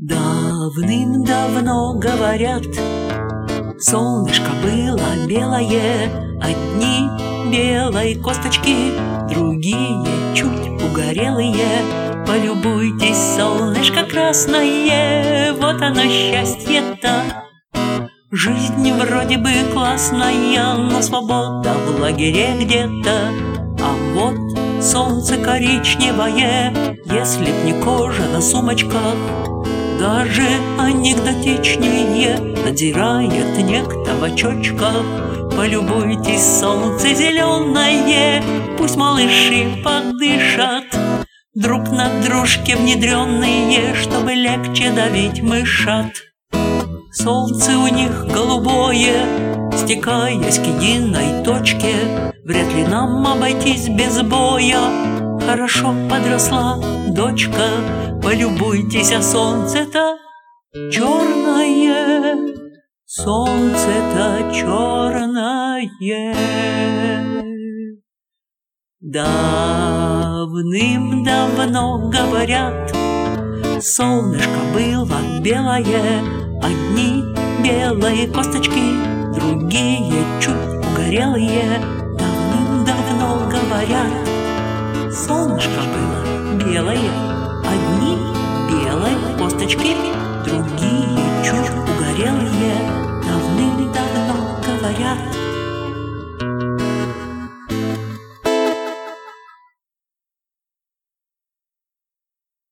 Давным-давно говорят, солнышко было белое, одни белой косточки, другие чуть угорелые. Полюбуйтесь, солнышко красное, вот оно счастье-то. Жизнь вроде бы классная, но свобода в лагере где-то. А вот солнце коричневое, если б не кожа на сумочках, даже анекдотичнее надирает некто в очочках. Полюбуйтесь, солнце зеленое, пусть малыши подышат, друг на дружке внедренные, чтобы легче давить мышат. Солнце у них голубое, стекаясь к единой точке, вряд ли нам обойтись без боя. Хорошо подросла дочка, полюбуйтесь, а солнце-то черное, солнце-то черное. Давным-давно говорят, солнышко было белое, одни белые косточки, другие чуть угорелые. Давным-давно говорят, солнышко было белое, одни белые косточки, другие чуть угорелые. Давным-давно говорят.